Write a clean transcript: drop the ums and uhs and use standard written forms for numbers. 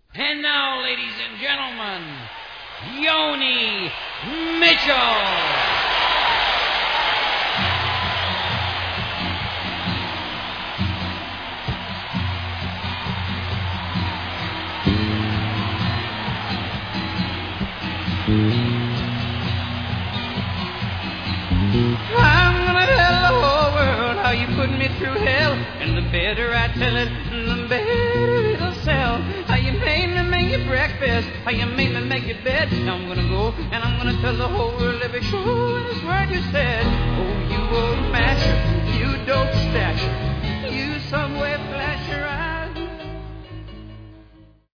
And now, ladies and gentlemen, Joni Mitchell. I'm gonna tell the whole world how you put me through hell, and the better I tell it, the better it'll sell. How you made me make your breakfast, how you made me make your bed. Now I'm gonna go and I'm gonna tell the whole world every show and this word you said.